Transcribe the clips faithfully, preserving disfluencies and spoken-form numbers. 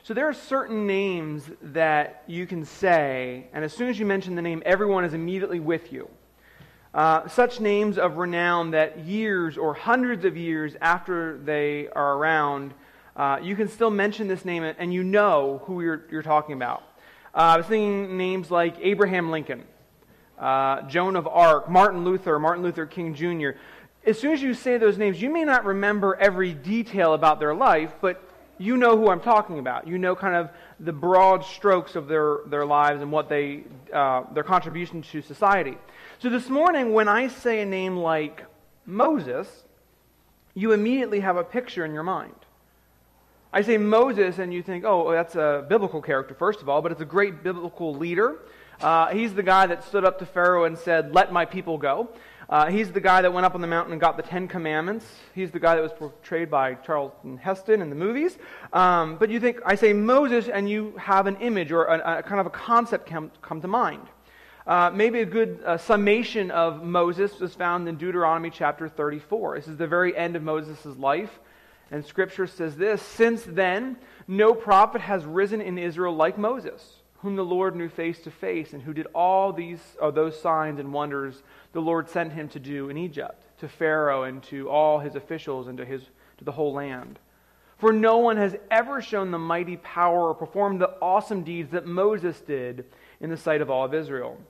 So there are certain names that you can say, and as soon as you mention the name, everyone is immediately with you. Uh, such names of renown that years or hundreds of years after they are around, uh, you can still mention this name and you know who you're, you're talking about. Uh, I was thinking names like Abraham Lincoln, uh, Joan of Arc, Martin Luther, Martin Luther King Junior As soon as you say those names, you may not remember every detail about their life, but you know who I'm talking about. You know kind of the broad strokes of their, their lives and what they uh, their contribution to society. So this morning, when I say a name like Moses, you immediately have a picture in your mind. I say Moses, and you think, oh, that's a biblical character, first of all, but it's a great biblical leader. Uh, he's the guy that stood up to Pharaoh and said, let my people go. Uh, he's the guy that went up on the mountain and got the Ten Commandments. He's the guy that was portrayed by Charlton Heston in the movies. Um, but you think, I say Moses, and you have an image or a, a kind of a concept come, come to mind. Uh, maybe a good uh, summation of Moses is found in Deuteronomy chapter thirty-four. This is the very end of Moses' life. And Scripture says this, since then, no prophet has risen in Israel like Moses, whom the Lord knew face to face, and who did all these or those signs and wonders the Lord sent him to do in Egypt, to Pharaoh and to all his officials and to his to the whole land. For no one has ever shown the mighty power or performed the awesome deeds that Moses did in the sight of all of Israel.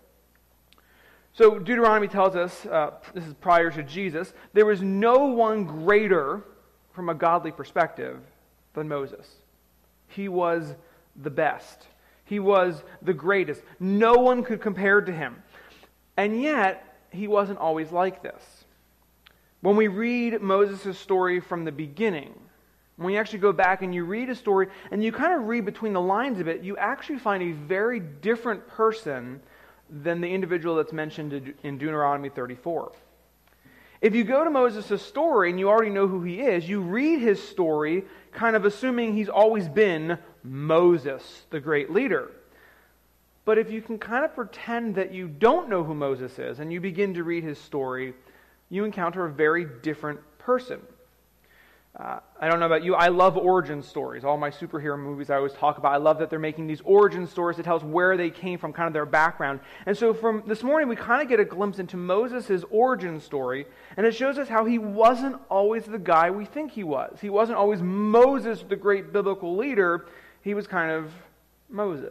So Deuteronomy tells us, uh, this is prior to Jesus, there was no one greater from a godly perspective than Moses. He was the best. He was the greatest. No one could compare to him. And yet, he wasn't always like this. When we read Moses' story from the beginning, when you actually go back and you read his story, and you kind of read between the lines of it, you actually find a very different person than the individual that's mentioned in Deuteronomy thirty-four. If you go to Moses' story and you already know who he is, you read his story kind of assuming he's always been Moses, the great leader. But if you can kind of pretend that you don't know who Moses is and you begin to read his story, you encounter a very different person. Uh, I don't know about you, I love origin stories. All my superhero movies I always talk about, I love that they're making these origin stories that tell us where they came from, kind of their background. And so from this morning, we kind of get a glimpse into Moses' origin story, and it shows us how he wasn't always the guy we think he was. He wasn't always Moses, the great biblical leader. He was kind of Moses.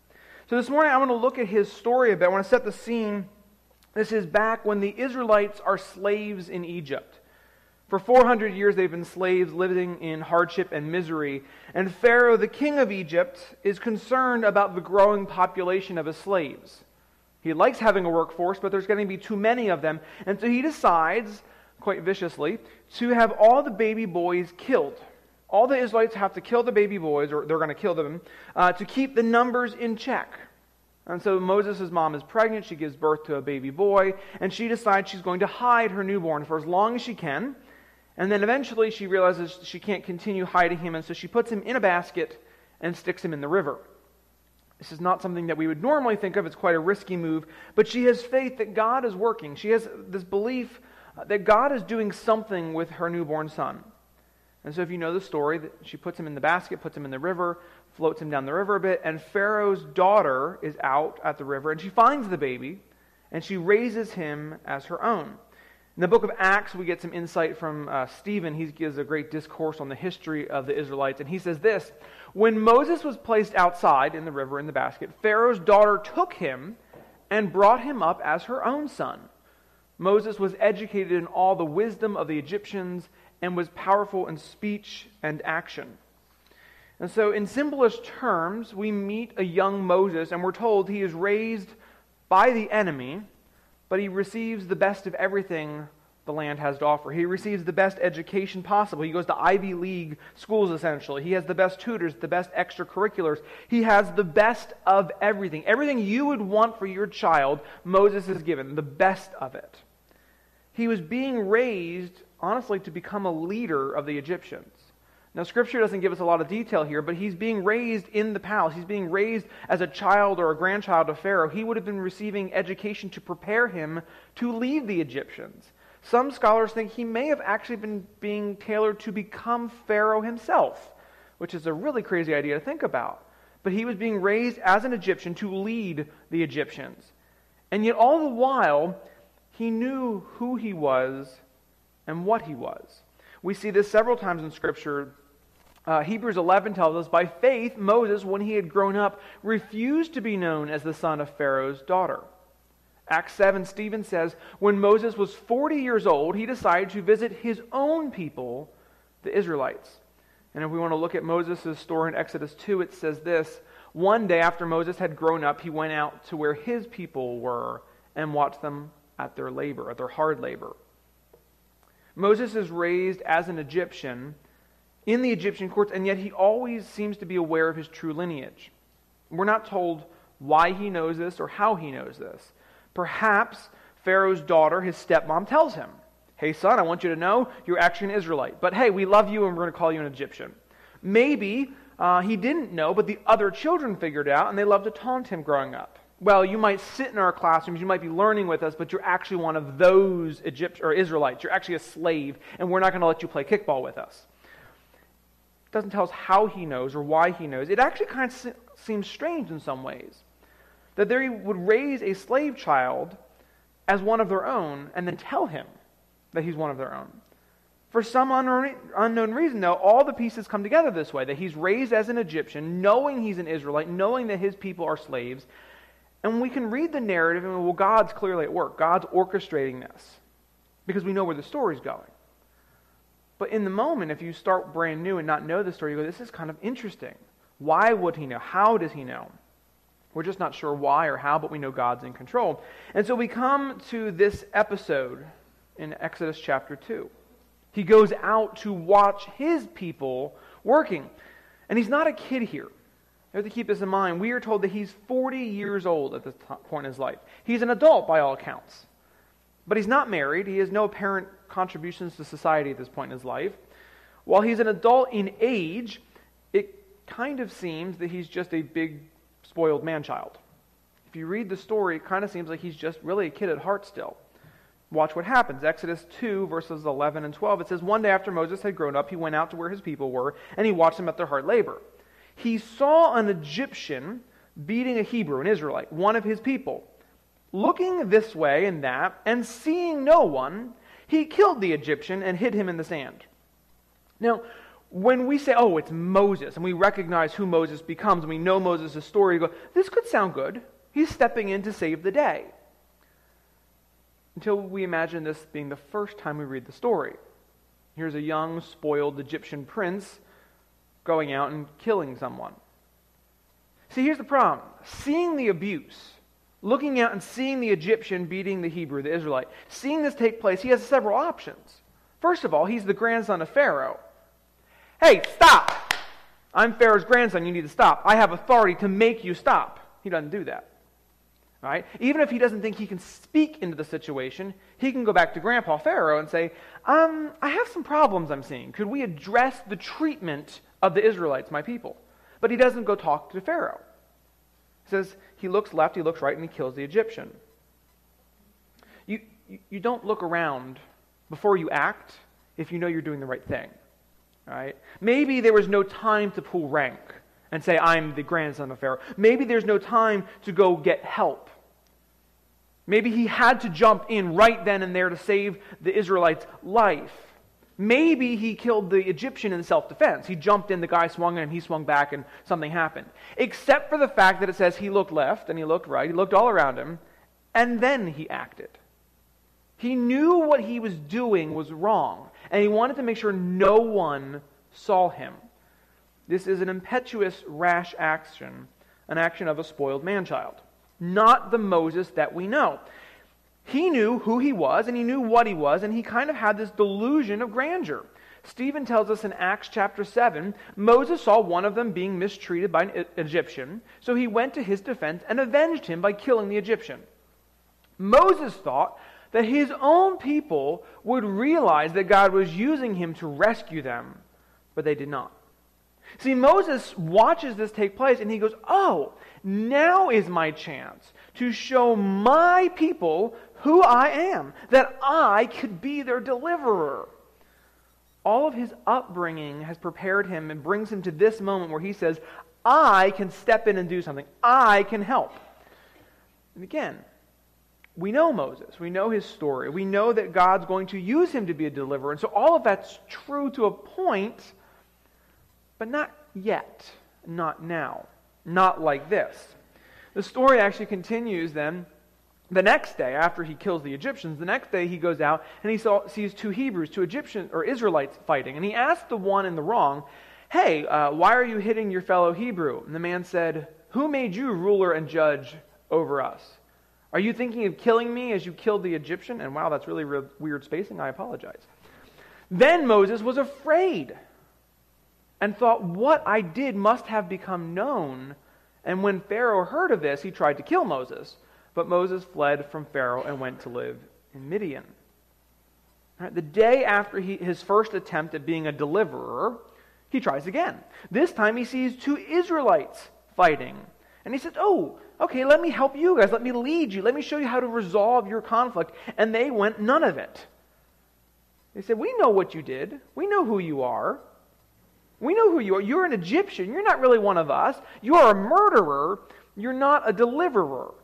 So this morning, I want to look at his story a bit. I want to set the scene. This is back when the Israelites are slaves in Egypt. For four hundred years they've been slaves living in hardship and misery. And Pharaoh, the king of Egypt, is concerned about the growing population of his slaves. He likes having a workforce, but there's going to be too many of them. And so he decides, quite viciously, to have all the baby boys killed. All the Israelites have to kill the baby boys, or they're going to kill them, uh, to keep the numbers in check. And so Moses' mom is pregnant. She gives birth to a baby boy, and she decides she's going to hide her newborn for as long as she can. And then eventually she realizes she can't continue hiding him, and so she puts him in a basket and sticks him in the river. This is not something that we would normally think of. It's quite a risky move. But she has faith that God is working. She has this belief that God is doing something with her newborn son. And so if you know the story, that she puts him in the basket, puts him in the river, floats him down the river a bit, and Pharaoh's daughter is out at the river, and she finds the baby, and she raises him as her own. In the book of Acts, we get some insight from uh, Stephen. He gives a great discourse on the history of the Israelites, and he says this, when Moses was placed outside in the river in the basket, Pharaoh's daughter took him and brought him up as her own son. Moses was educated in all the wisdom of the Egyptians and was powerful in speech and action. And so in simplest terms, we meet a young Moses, and we're told he is raised by the enemy, but he receives the best of everything the land has to offer. He receives the best education possible. He goes to Ivy League schools, essentially. He has the best tutors, the best extracurriculars. He has the best of everything. Everything you would want for your child, Moses is given, the best of it. He was being raised, honestly, to become a leader of the Egyptians. Now, Scripture doesn't give us a lot of detail here, but he's being raised in the palace. He's being raised as a child or a grandchild of Pharaoh. He would have been receiving education to prepare him to lead the Egyptians. Some scholars think he may have actually been being tailored to become Pharaoh himself, which is a really crazy idea to think about. But he was being raised as an Egyptian to lead the Egyptians. And yet all the while, he knew who he was and what he was. We see this several times in Scripture. Uh, Hebrews eleven tells us, by faith, Moses, when he had grown up, refused to be known as the son of Pharaoh's daughter. Acts seven, Stephen says, when Moses was forty years old, he decided to visit his own people, the Israelites. And if we want to look at Moses' story in Exodus two, it says this, one day after Moses had grown up, he went out to where his people were and watched them at their labor, at their hard labor. Moses is raised as an Egyptian in the Egyptian courts, and yet he always seems to be aware of his true lineage. We're not told why he knows this or how he knows this. Perhaps Pharaoh's daughter, his stepmom, tells him, hey son, I want you to know you're actually an Israelite, but hey, we love you and we're going to call you an Egyptian. Maybe uh, he didn't know, but the other children figured out, and they loved to taunt him growing up. Well, you might sit in our classrooms, you might be learning with us, but you're actually one of those Egypt or Israelites. You're actually a slave, and we're not going to let you play kickball with us. It doesn't tell us how he knows or why he knows. It actually kind of se- seems strange in some ways that they would raise a slave child as one of their own and then tell him that he's one of their own. For some unknown reason, though, all the pieces come together this way, that he's raised as an Egyptian, knowing he's an Israelite, knowing that his people are slaves. And we can read the narrative and, well, God's clearly at work. God's orchestrating this because we know where the story's going. But in the moment, if you start brand new and not know the story, you go, this is kind of interesting. Why would he know? How does he know? We're just not sure why or how, but we know God's in control. And so we come to this episode in Exodus chapter two. He goes out to watch his people working. And he's not a kid here. You have to keep this in mind. We are told that he's forty years old at this point in his life. He's an adult by all accounts. But he's not married. He has no apparent contributions to society at this point in his life. While he's an adult in age, it kind of seems that he's just a big, spoiled man-child. If you read the story, it kind of seems like he's just really a kid at heart still. Watch what happens. Exodus two, verses eleven and twelve. It says, one day after Moses had grown up, he went out to where his people were, and he watched them at their hard labor. He saw an Egyptian beating a Hebrew, an Israelite, one of his people. Looking this way and that, and seeing no one, he killed the Egyptian and hid him in the sand. Now, when we say, oh, it's Moses, and we recognize who Moses becomes, and we know Moses' story, you go, this could sound good. He's stepping in to save the day. Until we imagine this being the first time we read the story. Here's a young, spoiled Egyptian prince going out and killing someone. See, here's the problem. Seeing the abuse, looking out and seeing the Egyptian beating the Hebrew, the Israelite, seeing this take place, he has several options. First of all, he's the grandson of Pharaoh. Hey, stop! I'm Pharaoh's grandson, you need to stop. I have authority to make you stop. He doesn't do that. Right? Even if he doesn't think he can speak into the situation, he can go back to Grandpa Pharaoh and say, um, I have some problems I'm seeing. Could we address the treatment of the Israelites, my people? But he doesn't go talk to Pharaoh. He says he looks left, he looks right, and he kills the Egyptian. You, you, you don't look around before you act if you know you're doing the right thing. Right? Maybe there was no time to pull rank and say, I'm the grandson of Pharaoh. Maybe there's no time to go get help. Maybe he had to jump in right then and there to save the Israelites' life. Maybe he killed the Egyptian in self-defense. He jumped in, the guy swung in, and he swung back, and something happened. Except for the fact that it says he looked left and he looked right, he looked all around him, and then he acted. He knew what he was doing was wrong, and he wanted to make sure no one saw him. This is an impetuous, rash action, an action of a spoiled man-child. Not the Moses that we know. He knew who he was, and he knew what he was, and he kind of had this delusion of grandeur. Stephen tells us in Acts chapter seven, Moses saw one of them being mistreated by an Egyptian, so he went to his defense and avenged him by killing the Egyptian. Moses thought that his own people would realize that God was using him to rescue them, but they did not. See, Moses watches this take place and he goes, oh, now is my chance to show my people who I am, that I could be their deliverer. All of his upbringing has prepared him and brings him to this moment where he says, I can step in and do something. I can help. And again, we know Moses. We know his story. We know that God's going to use him to be a deliverer. And so all of that's true to a point, but not yet. Not now. Not like this. The story actually continues then. The next day, after he kills the Egyptians, the next day he goes out and he saw, sees two Hebrews, two Egyptian or Israelites fighting. And he asked the one in the wrong, hey, uh, why are you hitting your fellow Hebrew? And the man said, who made you ruler and judge over us? Are you thinking of killing me as you killed the Egyptian? And wow, that's really re- weird spacing. I apologize. Then Moses was afraid and thought, what I did must have become known. And when Pharaoh heard of this, he tried to kill Moses. But Moses fled from Pharaoh and went to live in Midian. Right, the day after he, his first attempt at being a deliverer, he tries again. This time he sees two Israelites fighting. And he says, oh, okay, let me help you guys. Let me lead you. Let me show you how to resolve your conflict. And they went, none of it. They said, we know what you did. We know who you are. We know who you are. You're an Egyptian. You're not really one of us. You are a murderer. You're not a deliverer.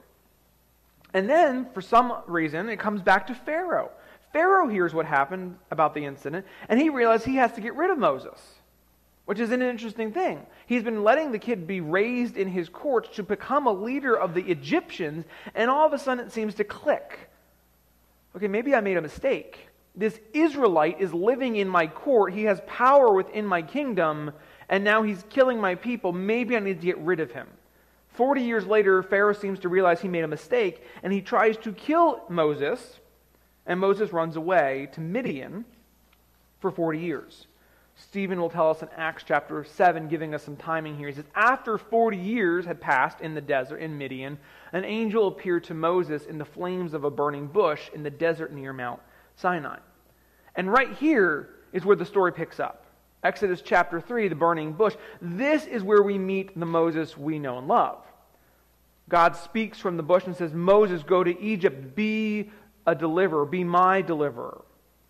And then, for some reason, it comes back to Pharaoh. Pharaoh hears what happened about the incident, and he realizes he has to get rid of Moses, which is an interesting thing. He's been letting the kid be raised in his courts to become a leader of the Egyptians, and all of a sudden it seems to click. Okay, maybe I made a mistake. This Israelite is living in my court. He has power within my kingdom, and now he's killing my people. Maybe I need to get rid of him. Forty years later, Pharaoh seems to realize he made a mistake, and he tries to kill Moses, and Moses runs away to Midian for forty years. Stephen will tell us in Acts chapter seven, giving us some timing here. He says, after forty years had passed in the desert in Midian, an angel appeared to Moses in the flames of a burning bush in the desert near Mount Sinai. And right here is where the story picks up. Exodus chapter three, the burning bush. This is where we meet the Moses we know and love. God speaks from the bush and says, Moses, go to Egypt, be a deliverer, be my deliverer.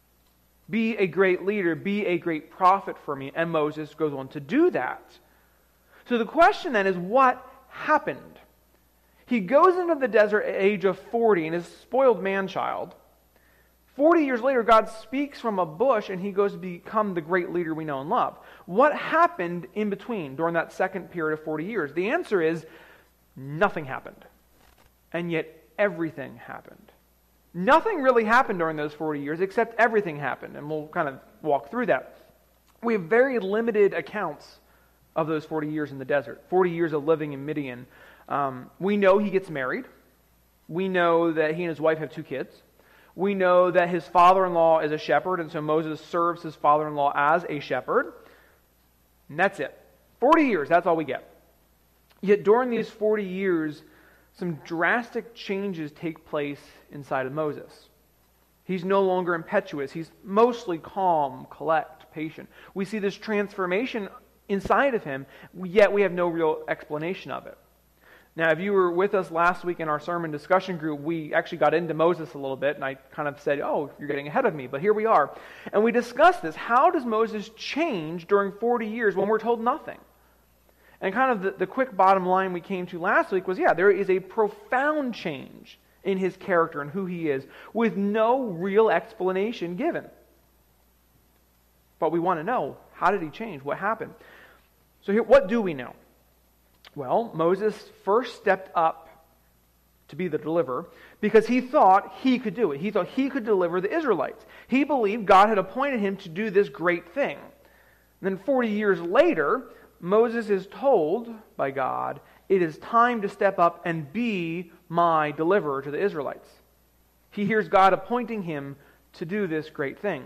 Be a great leader, be a great prophet for me. And Moses goes on to do that. So the question then is, what happened? He goes into the desert at the age of forty and is a spoiled man-child. Forty years later, God speaks from a bush and he goes to become the great leader we know and love. What happened in between during that second period of forty years? The answer is nothing happened. And yet everything happened. Nothing really happened during those forty years except everything happened. And we'll kind of walk through that. We have very limited accounts of those forty years in the desert. forty years of living in Midian. Um, we know he gets married. We know that he and his wife have two kids. We know that his father-in-law is a shepherd, and so Moses serves his father-in-law as a shepherd. And that's it. forty years, that's all we get. Yet during these forty years, some drastic changes take place inside of Moses. He's no longer impetuous. He's mostly calm, collect, patient. We see this transformation inside of him, yet we have no real explanation of it. Now, if you were with us last week in our sermon discussion group, we actually got into Moses a little bit, and I kind of said, oh, you're getting ahead of me, but here we are. And we discussed this. How does Moses change during forty years when we're told nothing? And kind of the, the quick bottom line we came to last week was, yeah, there is a profound change in his character and who he is, with no real explanation given. But we want to know, how did he change? What happened? So here, what do we know? Well, Moses first stepped up to be the deliverer because he thought he could do it. He thought he could deliver the Israelites. He believed God had appointed him to do this great thing. And then forty years later, Moses is told by God, it is time to step up and be my deliverer to the Israelites. He hears God appointing him to do this great thing.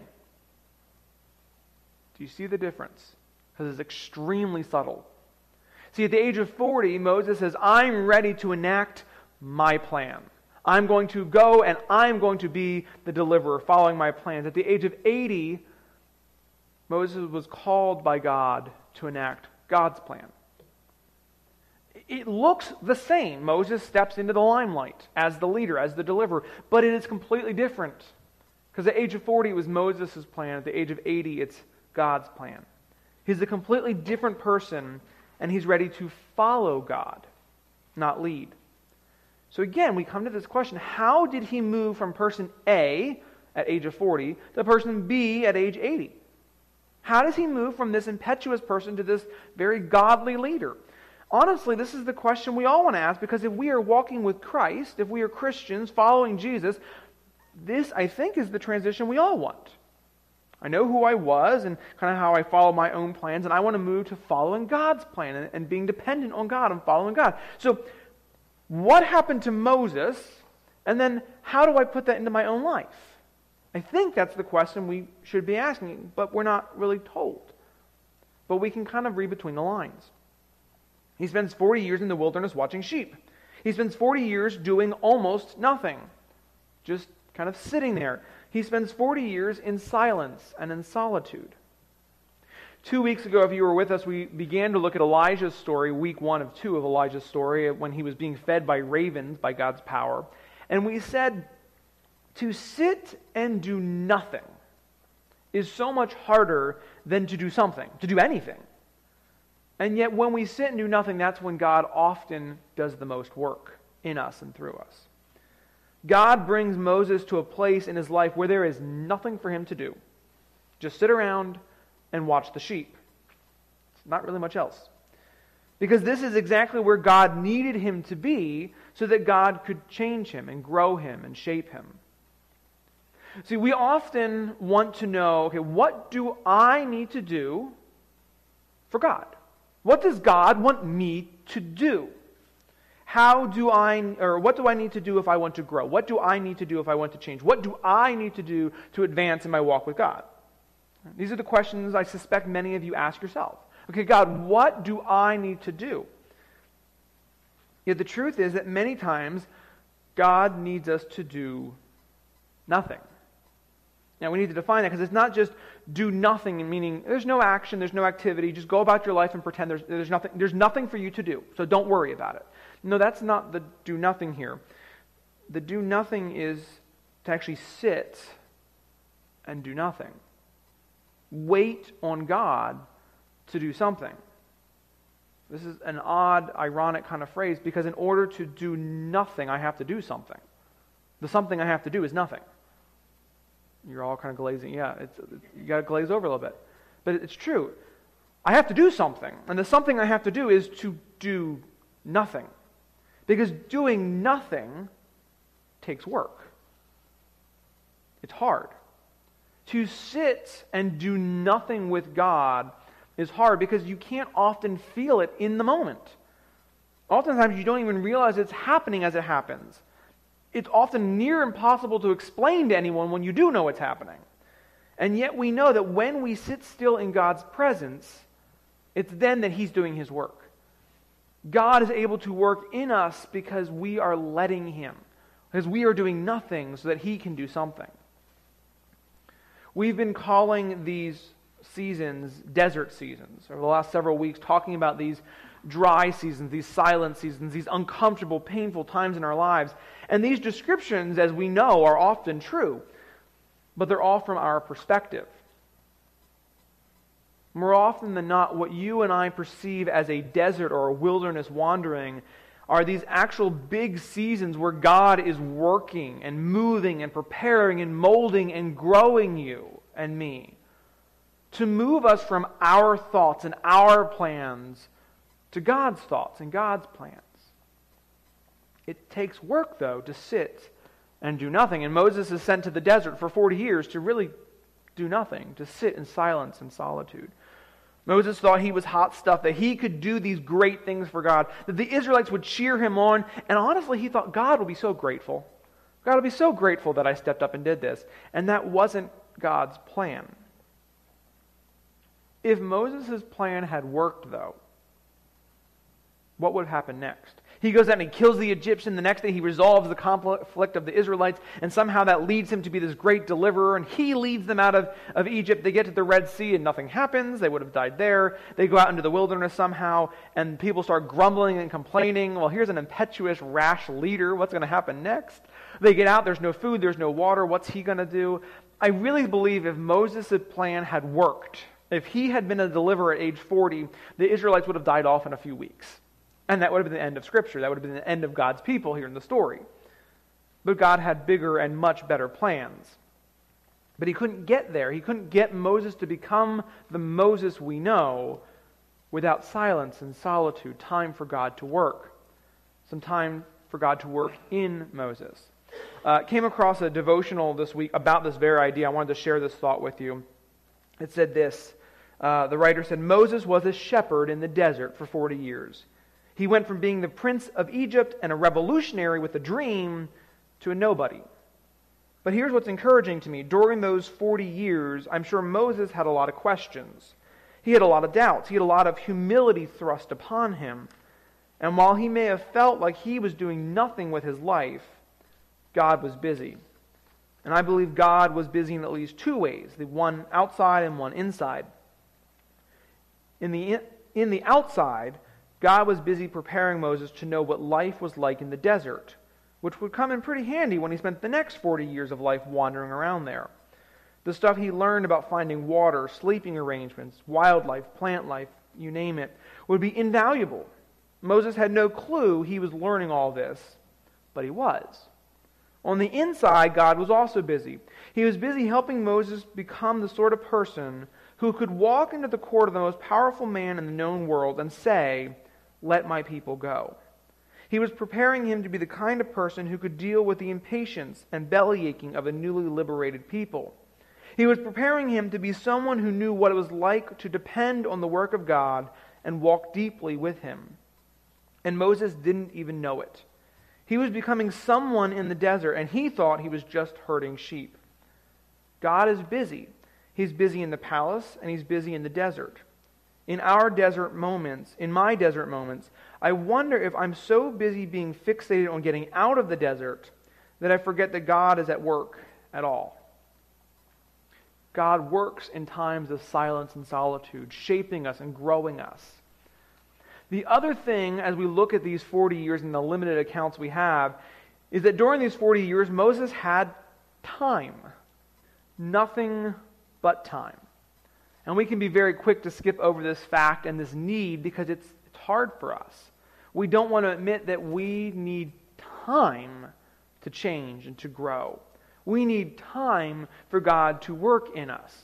Do you see the difference? Because it's extremely subtle. See, at the age of forty, Moses says, I'm ready to enact my plan. I'm going to go and I'm going to be the deliverer, following my plans. At the age of eighty, Moses was called by God to enact God's plan. It looks the same. Moses steps into the limelight as the leader, as the deliverer, but it is completely different. Because at the age of forty, it was Moses' plan. At the age of eighty, it's God's plan. He's a completely different person, and he's ready to follow God, not lead. So again, we come to this question, how did he move from person A at age of forty to person B at age eighty? How does he move from this impetuous person to this very godly leader? Honestly, this is the question we all want to ask, because if we are walking with Christ, if we are Christians following Jesus, this, I think, is the transition we all want. I know who I was and kind of how I follow my own plans, and I want to move to following God's plan and, and being dependent on God and following God. So, what happened to Moses, and then how do I put that into my own life? I think that's the question we should be asking, but we're not really told. But we can kind of read between the lines. He spends forty years in the wilderness watching sheep. He spends forty years doing almost nothing, just kind of sitting there. He spends forty years in silence and in solitude. Two weeks ago, if you were with us, we began to look at Elijah's story, week one of two of Elijah's story, when he was being fed by ravens by God's power. And we said, to sit and do nothing is so much harder than to do something, to do anything. And yet when we sit and do nothing, that's when God often does the most work in us and through us. God brings Moses to a place in his life where there is nothing for him to do. Just sit around and watch the sheep. It's not really much else. Because this is exactly where God needed him to be so that God could change him and grow him and shape him. See, we often want to know, okay, what do I need to do for God? What does God want me to do? How do I, or what do I need to do if I want to grow? What do I need to do if I want to change? What do I need to do to advance in my walk with God? These are the questions I suspect many of you ask yourself. Okay, God, what do I need to do? Yet the truth is that many times God needs us to do nothing. Now, we need to define that, because it's not just do nothing, meaning there's no action, there's no activity, just go about your life and pretend there's, there's nothing there's nothing for you to do, so don't worry about it. No, that's not the do nothing here. The do nothing is to actually sit and do nothing. Wait on God to do something. This is an odd, ironic kind of phrase, because in order to do nothing, I have to do something. The something I have to do is nothing. You're all kind of glazing. Yeah, it's, you got to glaze over a little bit. But it's true. I have to do something. And the something I have to do is to do nothing. Because doing nothing takes work. It's hard. To sit and do nothing with God is hard because you can't often feel it in the moment. Oftentimes you don't even realize it's happening as it happens. It's often near impossible to explain to anyone when you do know it's happening. And yet we know that when we sit still in God's presence, it's then that He's doing His work. God is able to work in us because we are letting Him, because we are doing nothing so that He can do something. We've been calling these seasons desert seasons over the last several weeks, talking about these dry seasons, these silent seasons, these uncomfortable, painful times in our lives. And these descriptions, as we know, are often true, but they're all from our perspective. More often than not, what you and I perceive as a desert or a wilderness wandering are these actual big seasons where God is working and moving and preparing and molding and growing you and me to move us from our thoughts and our plans to God's thoughts and God's plans. It takes work, though, to sit and do nothing. And Moses is sent to the desert for forty years to really do nothing, to sit in silence and solitude. Moses thought he was hot stuff, that he could do these great things for God, that the Israelites would cheer him on, and honestly, he thought God would be so grateful. God would be so grateful that I stepped up and did this. And that wasn't God's plan. If Moses' plan had worked, though, what would happen next? He goes out and he kills the Egyptian. The next day he resolves the conflict of the Israelites, and somehow that leads him to be this great deliverer, and he leads them out of, of Egypt. They get to the Red Sea and nothing happens. They would have died there. They go out into the wilderness somehow, and people start grumbling and complaining. Well, here's an impetuous, rash leader. What's going to happen next? They get out. There's no food. There's no water. What's he going to do? I really believe if Moses' plan had worked, If he had been a deliverer at age forty, the Israelites would have died off in a few weeks. And that would have been the end of Scripture. That would have been the end of God's people here in the story. But God had bigger and much better plans. But he couldn't get there. He couldn't get Moses to become the Moses we know without silence and solitude, time for God to work. Some time for God to work in Moses. Uh, came across a devotional this week about this very idea. I wanted to share this thought with you. It said this. Uh, the writer said, Moses was a shepherd in the desert for forty years. He went from being the prince of Egypt and a revolutionary with a dream to a nobody. But here's what's encouraging to me. During those forty years, I'm sure Moses had a lot of questions. He had a lot of doubts. He had a lot of humility thrust upon him. And while he may have felt like he was doing nothing with his life, God was busy. And I believe God was busy in at least two ways, the one outside and one inside. In the, in the outside, God was busy preparing Moses to know what life was like in the desert, which would come in pretty handy when he spent the next forty years of life wandering around there. The stuff he learned about finding water, sleeping arrangements, wildlife, plant life, you name it, would be invaluable. Moses had no clue he was learning all this, but he was. On the inside, God was also busy. He was busy helping Moses become the sort of person who could walk into the court of the most powerful man in the known world and say, "Let my people go." He was preparing him to be the kind of person who could deal with the impatience and bellyaching of a newly liberated people. He was preparing him to be someone who knew what it was like to depend on the work of God and walk deeply with him. And Moses didn't even know it. He was becoming someone in the desert, and he thought he was just herding sheep. God is busy. He's busy in the palace, and he's busy in the desert. In our desert moments, in my desert moments, I wonder if I'm so busy being fixated on getting out of the desert that I forget that God is at work at all. God works in times of silence and solitude, shaping us and growing us. The other thing, as we look at these forty years and the limited accounts we have, is that during these forty years, Moses had time. Nothing but time. And we can be very quick to skip over this fact and this need because it's, it's hard for us. We don't want to admit that we need time to change and to grow. We need time for God to work in us.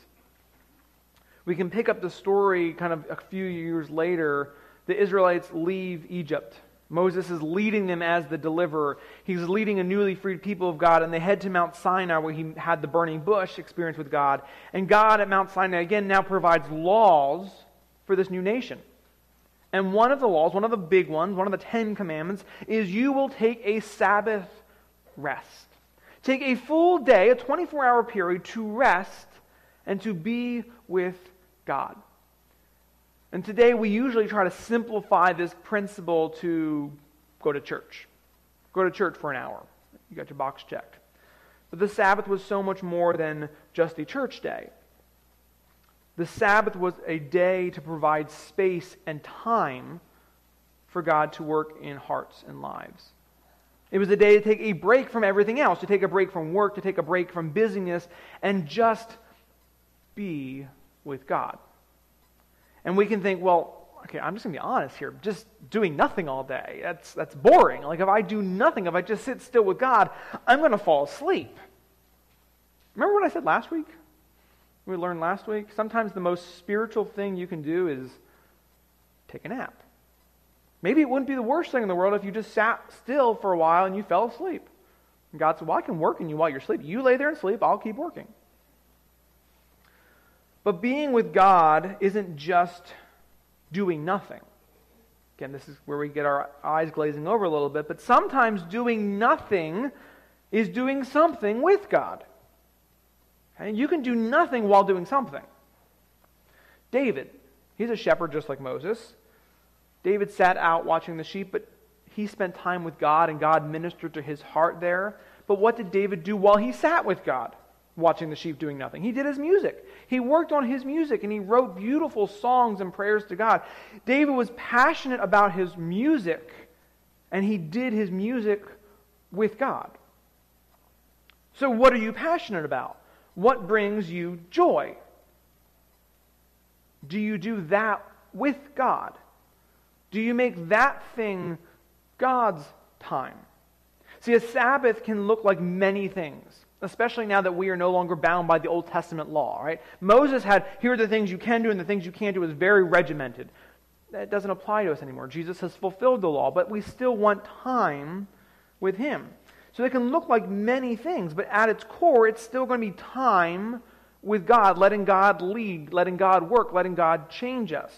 We can pick up the story kind of a few years later. The Israelites leave Egypt. Moses is leading them as the deliverer. He's leading a newly freed people of God, and they head to Mount Sinai where he had the burning bush experience with God. And God at Mount Sinai again now provides laws for this new nation. And one of the laws, one of the big ones, one of the Ten Commandments, is you will take a Sabbath rest. Take a full day, a twenty-four hour period to rest and to be with God. And today we usually try to simplify this principle to go to church. Go to church for an hour. You got your box checked. But the Sabbath was so much more than just a church day. The Sabbath was a day to provide space and time for God to work in hearts and lives. It was a day to take a break from everything else, to take a break from work, to take a break from busyness, and just be with God. And we can think, well, okay, I'm just going to be honest here. Just doing nothing all day, that's that's boring. Like if I do nothing, if I just sit still with God, I'm going to fall asleep. Remember what I said last week? We learned last week? Sometimes the most spiritual thing you can do is take a nap. Maybe it wouldn't be the worst thing in the world if you just sat still for a while and you fell asleep. And God said, well, I can work in you while you're asleep. You lay there and sleep, I'll keep working. But being with God isn't just doing nothing. Again, this is where we get our eyes glazing over a little bit, but sometimes doing nothing is doing something with God. Okay? You can do nothing while doing something. David, he's a shepherd just like Moses. David sat out watching the sheep, but he spent time with God, and God ministered to his heart there. But what did David do while he sat with God, watching the sheep doing nothing? He did his music. He worked on his music, and he wrote beautiful songs and prayers to God. David was passionate about his music, and he did his music with God. So what are you passionate about? What brings you joy? Do you do that with God? Do you make that thing God's time? See, a Sabbath can look like many things, especially now that we are no longer bound by the Old Testament law, right? Moses had, here are the things you can do and the things you can't do, is very regimented. That doesn't apply to us anymore. Jesus has fulfilled the law, but we still want time with Him. So they can look like many things, but at its core, it's still going to be time with God, letting God lead, letting God work, letting God change us.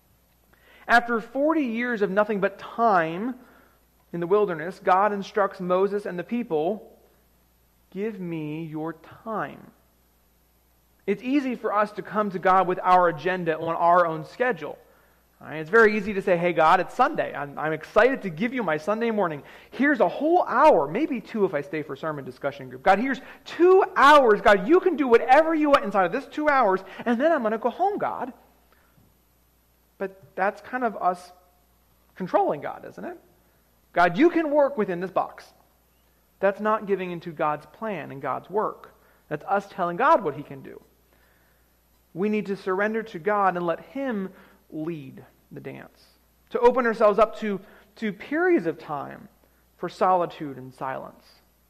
After forty years of nothing but time in the wilderness, God instructs Moses and the people, give me your time. It's easy for us to come to God with our agenda on our own schedule. Right? It's very easy to say, hey God, it's Sunday. I'm, I'm excited to give you my Sunday morning. Here's a whole hour, maybe two if I stay for sermon discussion group. God, here's two hours. God, you can do whatever you want inside of this two hours, and then I'm going to go home, God. But that's kind of us controlling God, isn't it? God, you can work within this box. That's not giving into God's plan and God's work. That's us telling God what He can do. We need to surrender to God and let Him lead the dance. To open ourselves up to, to periods of time for solitude and silence.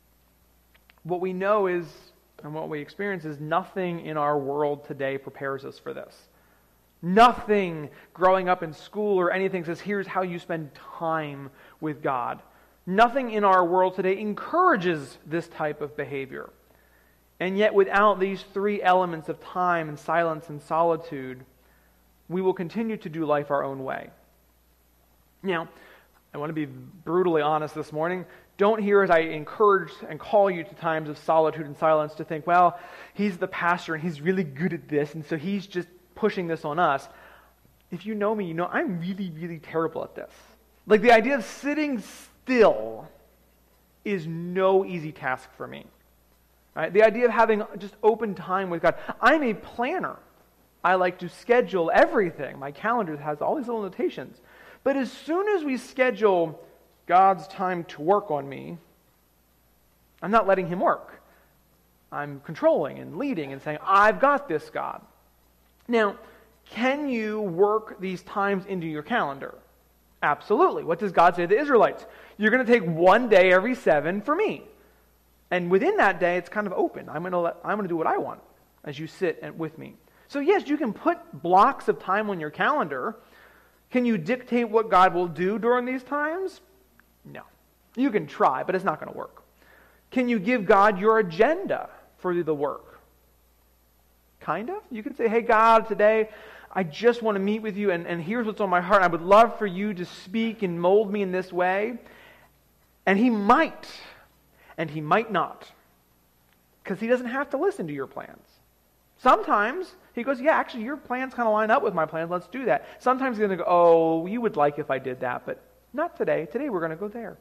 What we know is, and what we experience is, nothing in our world today prepares us for this. Nothing growing up in school or anything says, here's how you spend time with God. Nothing in our world today encourages this type of behavior. And yet without these three elements of time and silence and solitude, we will continue to do life our own way. Now, I want to be brutally honest this morning. Don't hear as I encourage and call you to times of solitude and silence to think, well, he's the pastor and he's really good at this, and so he's just pushing this on us. If you know me, you know I'm really, really terrible at this. Like, the idea of sitting still is no easy task for me. Right? The idea of having just open time with God. I'm a planner. I like to schedule everything. My calendar has all these little notations. But as soon as we schedule God's time to work on me, I'm not letting Him work. I'm controlling and leading and saying, I've got this, God. Now, can you work these times into your calendar? Absolutely. What does God say to the Israelites? You're going to take one day every seven for me. And within that day, it's kind of open. I'm going to let, I'm going to do what I want as you sit and with me. So yes, you can put blocks of time on your calendar. Can you dictate what God will do during these times? No. You can try, but it's not going to work. Can you give God your agenda for the work? Kind of. You can say, hey God, today I just want to meet with you, and, and here's what's on my heart. I would love for you to speak and mold me in this way. And He might, and He might not. Because He doesn't have to listen to your plans. Sometimes He goes, yeah, actually your plans kind of line up with my plans. Let's do that. Sometimes He's going to go, oh, you would like if I did that, but not today. Today we're going to go there.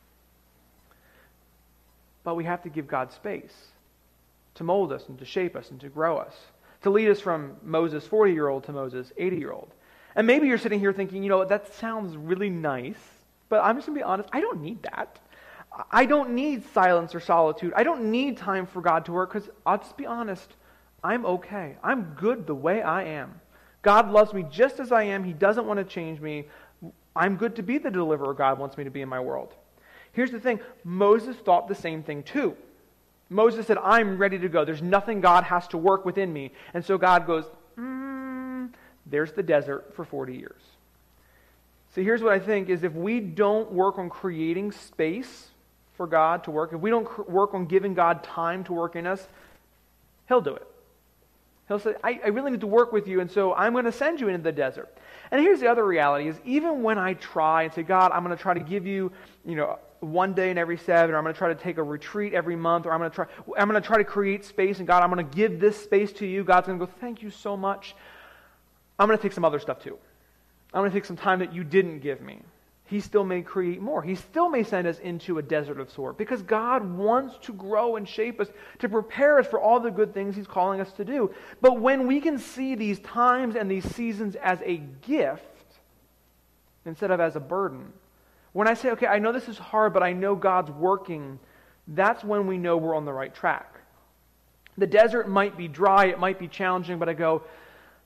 But we have to give God space to mold us and to shape us and to grow us. To lead us from Moses forty-year-old to Moses eighty-year-old. And maybe you're sitting here thinking, you know, that sounds really nice, but I'm just going to be honest, I don't need that. I don't need silence or solitude. I don't need time for God to work, because I'll just be honest, I'm okay. I'm good the way I am. God loves me just as I am. He doesn't want to change me. I'm good to be the deliverer God wants me to be in my world. Here's the thing. Moses thought the same thing too. Moses said, I'm ready to go. There's nothing God has to work within me. And so God goes, mm, there's the desert for forty years. So here's what I think is, if we don't work on creating space for God to work, if we don't cr- work on giving God time to work in us, He'll do it. He'll say, I, I really need to work with you, and so I'm going to send you into the desert. And here's the other reality, is even when I try and say, God, I'm going to try to give you, you know, one day in every seven, or I'm going to try to take a retreat every month, or I'm going to try I'm going to try to create space, and God, I'm going to give this space to you. God's going to go, thank you so much. I'm going to take some other stuff too. I'm going to take some time that you didn't give me. He still may create more. He still may send us into a desert of sort, because God wants to grow and shape us to prepare us for all the good things He's calling us to do. But when we can see these times and these seasons as a gift instead of as a burden, when I say, okay, I know this is hard, but I know God's working, that's when we know we're on the right track. The desert might be dry, it might be challenging, but I go,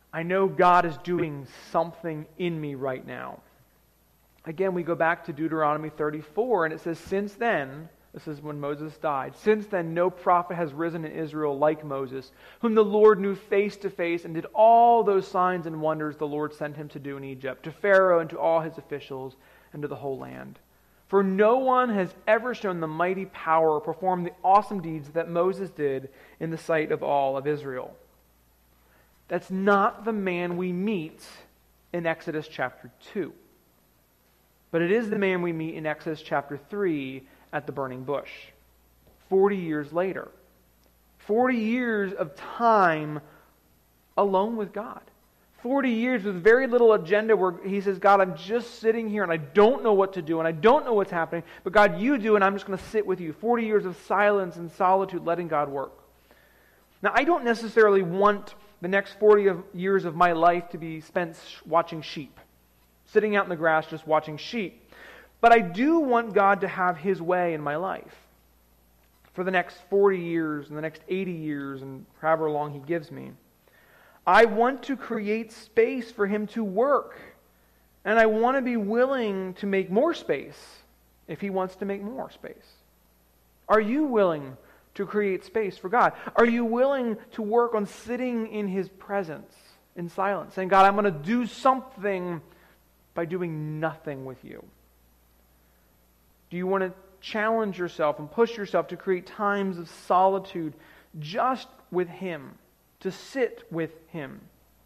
I know God is doing something in me right now. Again, we go back to Deuteronomy thirty-four, and it says, since then, this is when Moses died, since then no prophet has risen in Israel like Moses, whom the Lord knew face to face and did all those signs and wonders the Lord sent him to do in Egypt, to Pharaoh and to all his officials and to the whole land. For no one has ever shown the mighty power or performed the awesome deeds that Moses did in the sight of all of Israel. That's not the man we meet in Exodus chapter two. But it is the man we meet in Exodus chapter three at the burning bush. Forty years later. Forty years of time alone with God. Forty years with very little agenda where he says, God, I'm just sitting here and I don't know what to do and I don't know what's happening, but God, you do and I'm just going to sit with you. Forty years of silence and solitude, letting God work. Now, I don't necessarily want the next forty of years of my life to be spent watching sheep, sitting out in the grass just watching sheep. But I do want God to have his way in my life for the next forty years and the next eighty years and however long he gives me. I want to create space for him to work. And I want to be willing to make more space if he wants to make more space. Are you willing to create space for God? Are you willing to work on sitting in his presence in silence, saying, God, I'm going to do something by doing nothing with you? Do you want to challenge yourself and push yourself to create times of solitude just with him, to sit with him?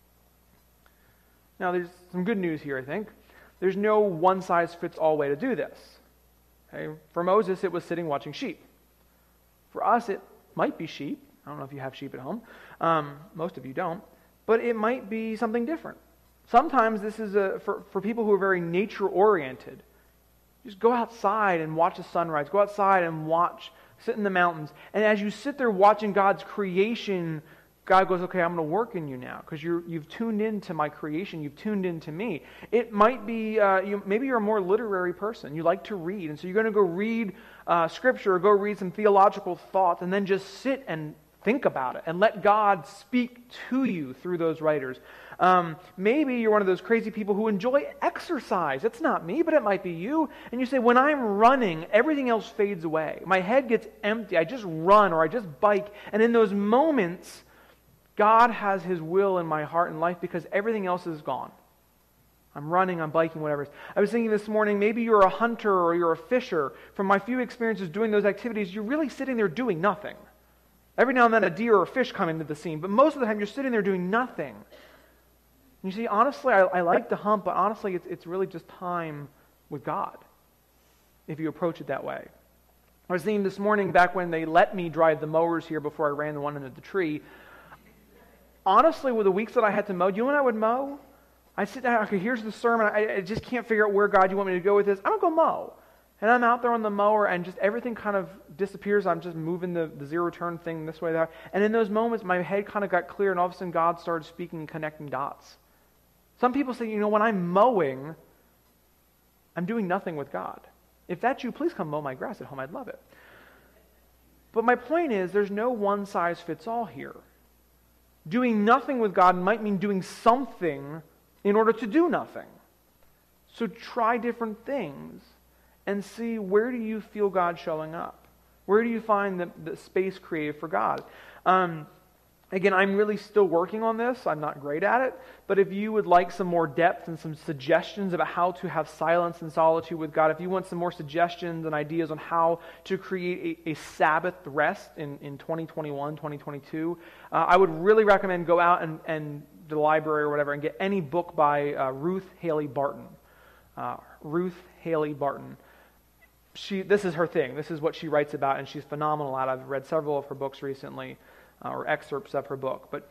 Now, there's some good news here, I think. There's no one-size-fits-all way to do this. Okay? For Moses, it was sitting watching sheep. For us, it might be sheep. I don't know if you have sheep at home. Um, most of you don't. But it might be something different. Sometimes this is a, for, for people who are very nature-oriented. Just go outside and watch the sunrise. Go outside and watch, sit in the mountains. And as you sit there watching God's creation, God goes, okay, I'm going to work in you now because you're, you've tuned into my creation. You've tuned into me. It might be, uh, you, maybe you're a more literary person. You like to read. And so you're going to go read uh, Scripture or go read some theological thoughts and then just sit and think about it and let God speak to you through those writers. Um, maybe you're one of those crazy people who enjoy exercise. It's not me, but it might be you. And you say, when I'm running, everything else fades away. My head gets empty. I just run or I just bike. And in those moments, God has his will in my heart and life because everything else is gone. I'm running, I'm biking, whatever. I was thinking this morning, maybe you're a hunter or you're a fisher. From my few experiences doing those activities, you're really sitting there doing nothing. Every now and then a deer or a fish come into the scene, but most of the time you're sitting there doing nothing. You see, honestly, I, I like to hunt, but honestly, it's, it's really just time with God if you approach it that way. I was thinking this morning, back when they let me drive the mowers here before I ran the one into the tree, honestly, with the weeks that I had to mow, you know when I would mow? I'd sit down, okay, here's the sermon, I, I just can't figure out where, God, you want me to go with this. I'm going to go mow. And I'm out there on the mower, and just everything kind of disappears. I'm just moving the, the zero-turn thing this way, that. And in those moments, my head kind of got clear, and all of a sudden God started speaking and connecting dots. Some people say, you know, when I'm mowing, I'm doing nothing with God. If that's you, please come mow my grass at home. I'd love it. But my point is, there's no one-size-fits-all here. Doing nothing with God might mean doing something in order to do nothing. So try different things and see, where do you feel God showing up? Where do you find the, the space created for God? Um, again, I'm really still working on this. I'm not great at it. But if you would like some more depth and some suggestions about how to have silence and solitude with God, if you want some more suggestions and ideas on how to create a, a Sabbath rest in, in twenty twenty-one, twenty twenty-two, uh, I would really recommend go out and, and the library or whatever and get any book by uh, Ruth Haley Barton. Uh, Ruth Haley Barton. She, this is her thing. This is what she writes about, and she's phenomenal at it. I've read several of her books recently, uh, or excerpts of her book. But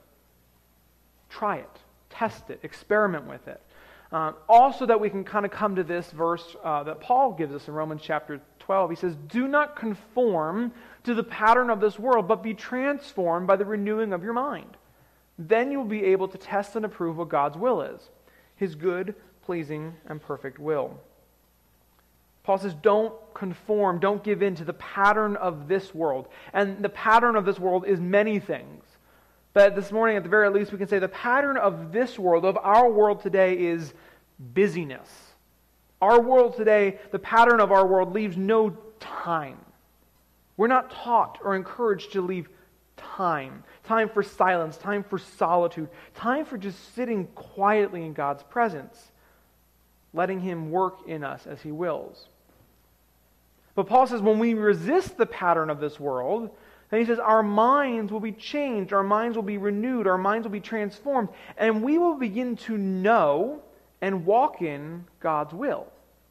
try it. Test it. Experiment with it. Um, also that we can kind of come to this verse uh, that Paul gives us in Romans chapter twelve. He says, do not conform to the pattern of this world, but be transformed by the renewing of your mind. Then you'll be able to test and approve what God's will is, his good, pleasing, and perfect will. Paul says, don't conform, don't give in to the pattern of this world. And the pattern of this world is many things. But this morning, at the very least, we can say the pattern of this world, of our world today, is busyness. Our world today, the pattern of our world leaves no time. We're not taught or encouraged to leave time. Time for silence, time for solitude, time for just sitting quietly in God's presence, letting Him work in us as He wills. But Paul says when we resist the pattern of this world, then he says our minds will be changed, our minds will be renewed, our minds will be transformed, and we will begin to know and walk in God's will.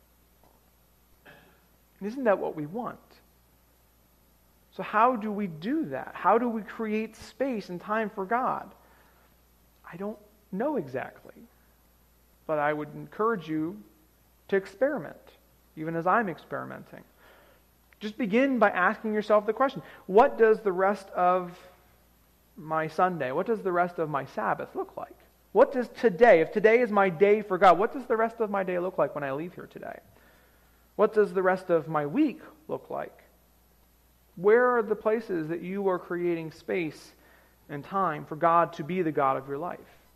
And isn't that what we want? So how do we do that? How do we create space and time for God? I don't know exactly, but I would encourage you to experiment, even as I'm experimenting. Just begin by asking yourself the question, what does the rest of my Sunday, what does the rest of my Sabbath look like? What does today, if today is my day for God, what does the rest of my day look like when I leave here today? What does the rest of my week look like? Where are the places that you are creating space and time for God to be the God of your life?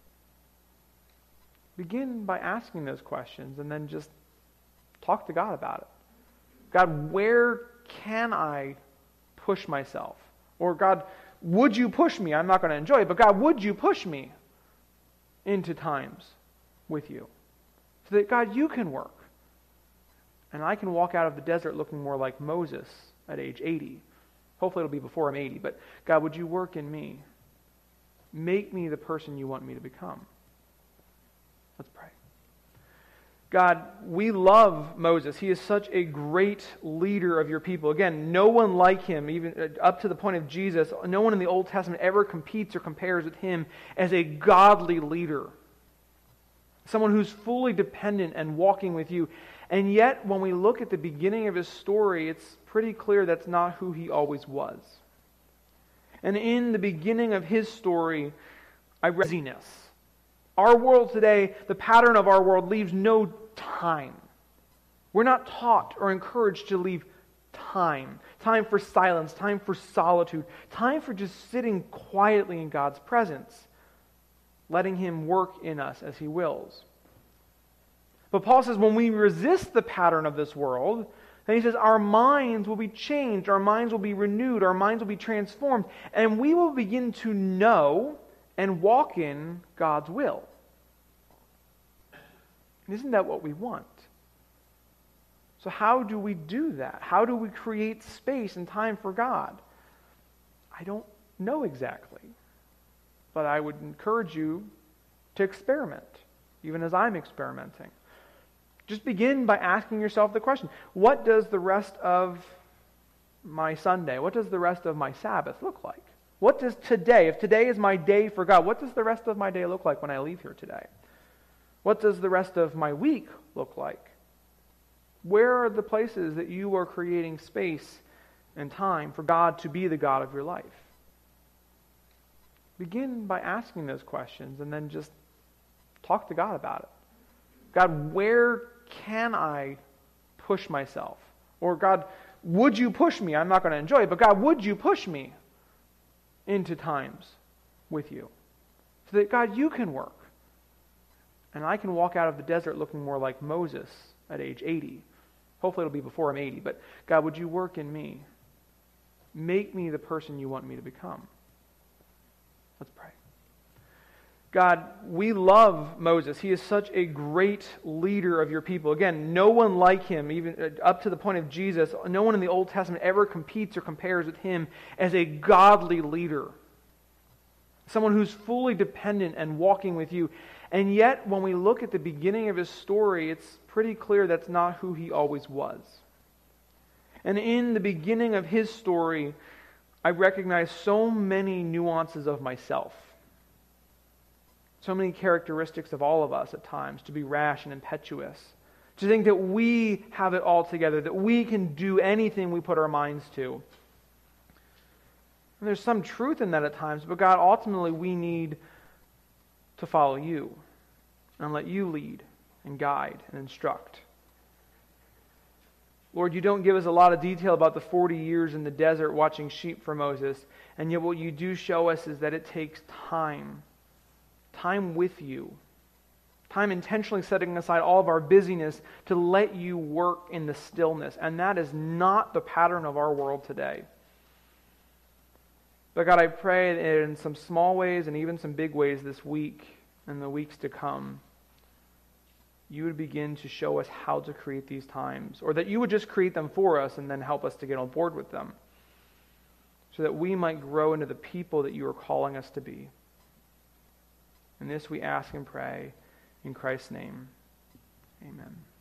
Begin by asking those questions and then just talk to God about it. God, where can I push myself? Or God, would you push me? I'm not going to enjoy it, but God, would you push me into times with you? So that, God, you can work. And I can walk out of the desert looking more like Moses at age eighty. Hopefully it'll be before I'm eighty, but God, would you work in me? Make me the person you want me to become. Let's pray. God, we love Moses. He is such a great leader of your people. Again, no one like him, even up to the point of Jesus, no one in the Old Testament ever competes or compares with him as a godly leader. Someone who's fully dependent and walking with you. And yet, when we look at the beginning of his story, it's pretty clear that's not who he always was. And in the beginning of his story, I read busyness. Our world today, the pattern of our world leaves no time. We're not taught or encouraged to leave time. Time for silence, time for solitude, time for just sitting quietly in God's presence, letting Him work in us as He wills. But Paul says when we resist the pattern of this world, then he says our minds will be changed, our minds will be renewed, our minds will be transformed, and we will begin to know and walk in God's will. And isn't that what we want? So how do we do that? How do we create space and time for God? I don't know exactly, but I would encourage you to experiment, even as I'm experimenting. Just begin by asking yourself the question, what does the rest of my Sunday, what does the rest of my Sabbath look like? What does today, if today is my day for God, what does the rest of my day look like when I leave here today? What does the rest of my week look like? Where are the places that you are creating space and time for God to be the God of your life? Begin by asking those questions and then just talk to God about it. God, where can I push myself? Or God, would you push me? I'm not going to enjoy it, but God, would you push me into times with you? So that, God, you can work. And I can walk out of the desert looking more like Moses at age eighty. Hopefully it'll be before I'm eighty, but God, would you work in me? Make me the person you want me to become. Let's pray. God, we love Moses. He is such a great leader of your people. Again, no one like him, even up to the point of Jesus, no one in the Old Testament ever competes or compares with him as a godly leader. Someone who's fully dependent and walking with you. And yet, when we look at the beginning of his story, it's pretty clear that's not who he always was. And in the beginning of his story, I recognize so many nuances of myself. So many characteristics of all of us at times, to be rash and impetuous, to think that we have it all together, that we can do anything we put our minds to. And there's some truth in that at times, but God, ultimately we need to follow you and let you lead and guide and instruct. Lord, you don't give us a lot of detail about the forty years in the desert watching sheep for Moses, and yet what you do show us is that it takes time. Time with you. Time intentionally setting aside all of our busyness to let you work in the stillness. And that is not the pattern of our world today. But God, I pray that in some small ways and even some big ways this week and the weeks to come, you would begin to show us how to create these times, or that you would just create them for us and then help us to get on board with them, so that we might grow into the people that you are calling us to be. And this we ask and pray in Christ's name. Amen.